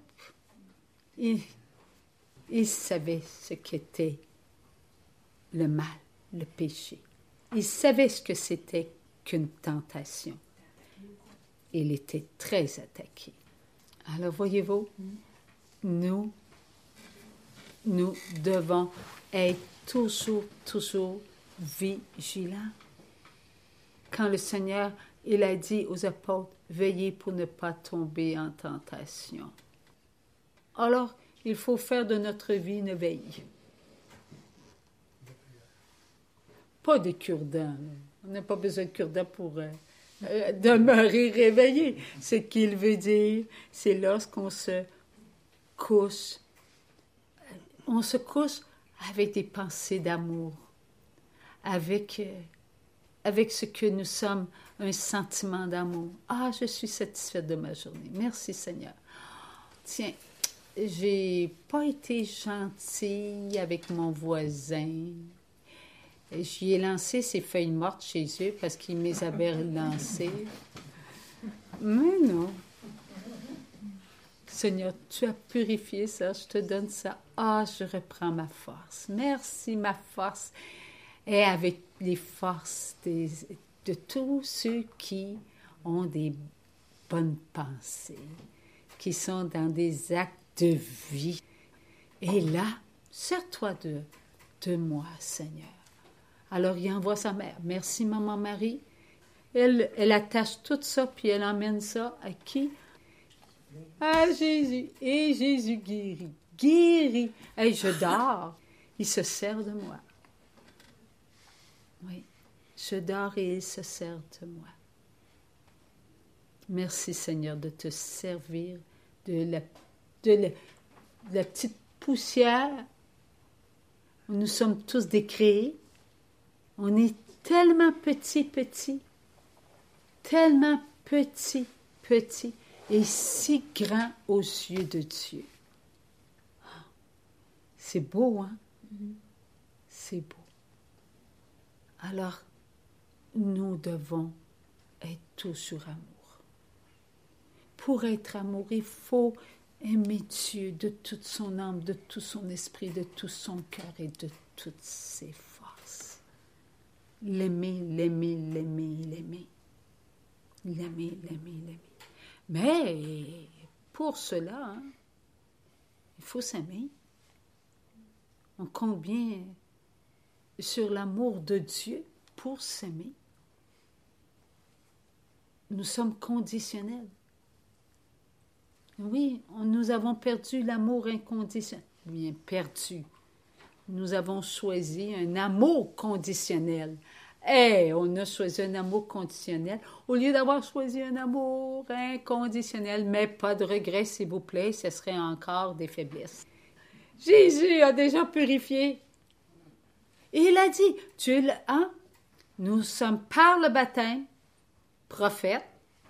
il savait ce qu'était le mal, le péché. Il savait ce que c'était qu'une tentation. Il était très attaqué. Alors, voyez-vous, nous devons être toujours vigilants. Quand le Seigneur, il a dit aux apôtres, veillez pour ne pas tomber en tentation. Alors, il faut faire de notre vie une veille. Pas de cure-dents. On n'a pas besoin de cure-dents pour demeurer réveillé. Ce qu'il veut dire, c'est lorsqu'on se couche. On se couche avec des pensées d'amour, avec ce que nous sommes, un sentiment d'amour. Ah, je suis satisfaite de ma journée. Merci Seigneur. Tiens, j'ai pas été gentille avec mon voisin. J'y ai lancé ces feuilles mortes chez eux parce qu'il me les avait lancées. Mais non. Seigneur, tu as purifié ça, je te donne ça. Ah, je reprends ma force. Merci, ma force. Et avec les forces de tous ceux qui ont des bonnes pensées, qui sont dans des actes de vie. Et là, sers-toi de moi, Seigneur. Alors, il envoie sa mère. Merci, Maman Marie. Elle attache tout ça, puis elle emmène ça à qui? À Jésus. Et Jésus guérit. Guérit. Hey, je dors. Il se sert de moi. Oui. Je dors et il se sert de moi. Merci, Seigneur, de te servir de la petite poussière. Nous sommes tous décréés. On est tellement petit, tellement petit, et si grand aux yeux de Dieu. C'est beau, hein? C'est beau. Alors, nous devons être toujours amour. Pour être amour, il faut aimer Dieu de toute son âme, de tout son esprit, de tout son cœur et de toutes ses forces. L'aimer. Mais pour cela, hein, il faut s'aimer. On compte bien sur l'amour de Dieu pour s'aimer. Nous sommes conditionnels. Oui, nous avons perdu l'amour inconditionnel. Bien perdu. Nous avons choisi un amour conditionnel. On a choisi un amour conditionnel au lieu d'avoir choisi un amour inconditionnel. Mais pas de regret, s'il vous plaît, ce serait encore des faiblesses. Jésus a déjà purifié. Et il a dit, nous sommes par le baptême, prophètes,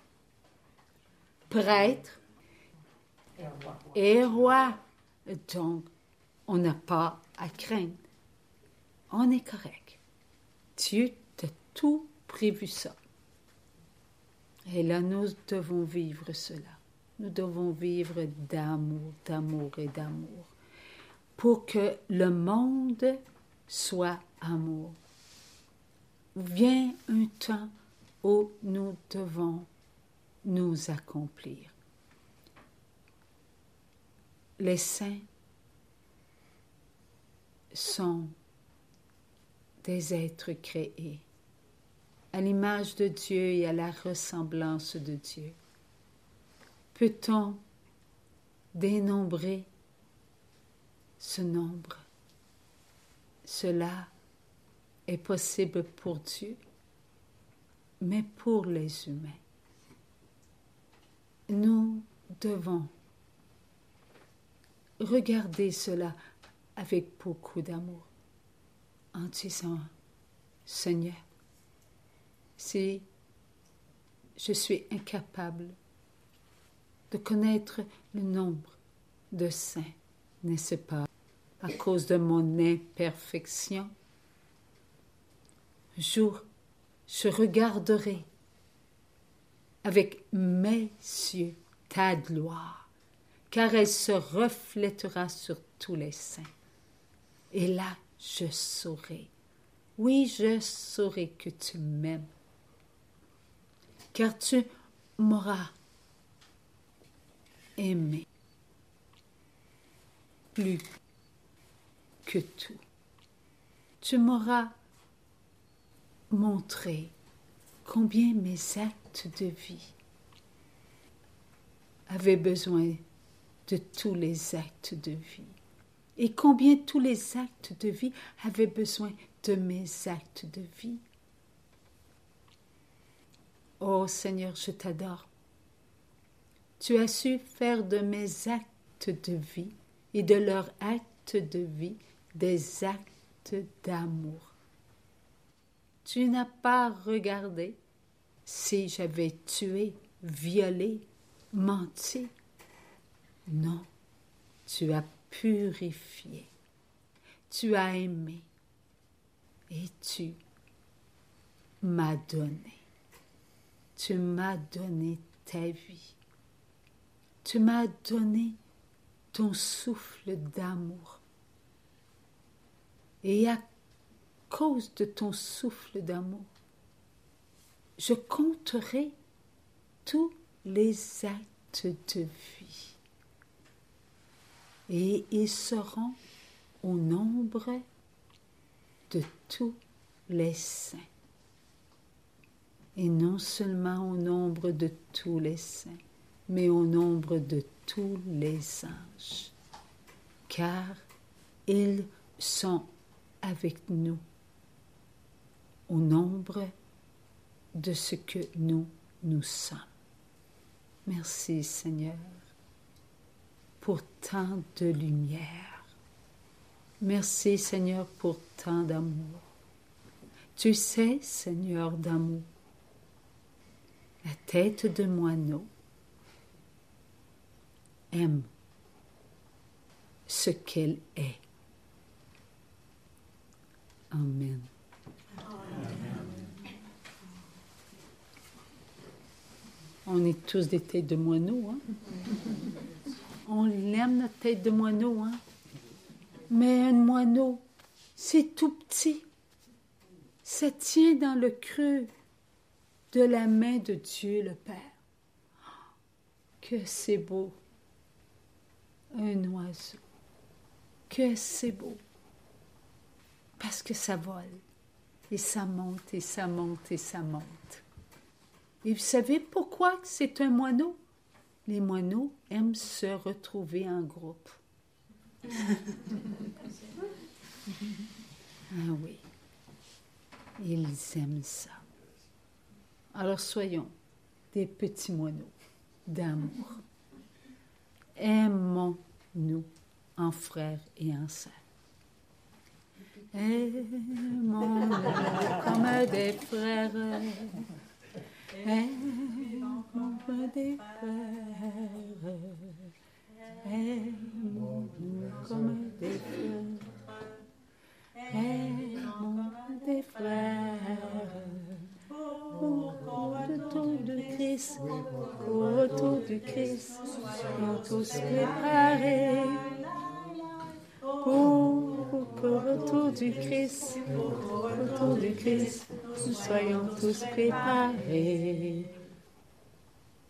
prêtres et rois. Donc, on n'a pas à craindre. On est correct. Dieu t'a tout prévu ça. Et là, nous devons vivre cela. Nous devons vivre d'amour, d'amour et d'amour. Pour que le monde soit amour. Vient un temps où nous devons nous accomplir. Les saints sont des êtres créés à l'image de Dieu et à la ressemblance de Dieu. Peut-on dénombrer ce nombre? Cela est possible pour Dieu, mais pour les humains. Nous devons regarder cela avec beaucoup d'amour, en disant, Seigneur, si je suis incapable de connaître le nombre de saints, n'est-ce pas, à cause de mon imperfection, un jour, je regarderai avec mes yeux ta gloire, car elle se reflètera sur tous les saints. Et là, je saurai, oui, je saurai que tu m'aimes, car tu m'auras aimé plus que tout. Tu m'auras montré combien mes actes de vie avaient besoin de tous les actes de vie et combien tous les actes de vie avaient besoin de mes actes de vie. Oh Seigneur, je t'adore. Tu as su faire de mes actes de vie et de leurs actes de vie des actes d'amour. Tu n'as pas regardé si j'avais tué, violé, menti. Non, tu as purifié, tu as aimé et tu m'as donné. Tu m'as donné ta vie. Tu m'as donné ton souffle d'amour. Et à cause de ton souffle d'amour, je compterai tous les actes de vie. Et ils seront au nombre de tous les saints. Et non seulement au nombre de tous les saints, mais au nombre de tous les anges, car ils sont avec nous au nombre de ce que nous sommes. Merci Seigneur pour tant de lumière. Merci Seigneur pour tant d'amour. Tu sais, Seigneur d'amour, la tête de moineau aime ce qu'elle est. Amen. On est tous des têtes de moineau, hein? On l'aime, notre tête de moineau, hein? Mais un moineau, c'est tout petit. Ça tient dans le creux de la main de Dieu le Père. Que c'est beau, un oiseau. Que c'est beau. Parce que ça vole. Et ça monte, et ça monte, et ça monte. Et vous savez pourquoi c'est un moineau? Les moineaux aiment se retrouver en groupe. Ah oui, ils aiment ça. Alors soyons des petits moineaux d'amour. Aimons-nous en frères et en sœurs. Aimons-nous comme des frères. Aimons comme des frères. Aimons-nous comme des frères. Aimons des frères. Autour du Christ, autour du Christ, soyons tous préparés. Autour du Christ, nous soyons tous préparés.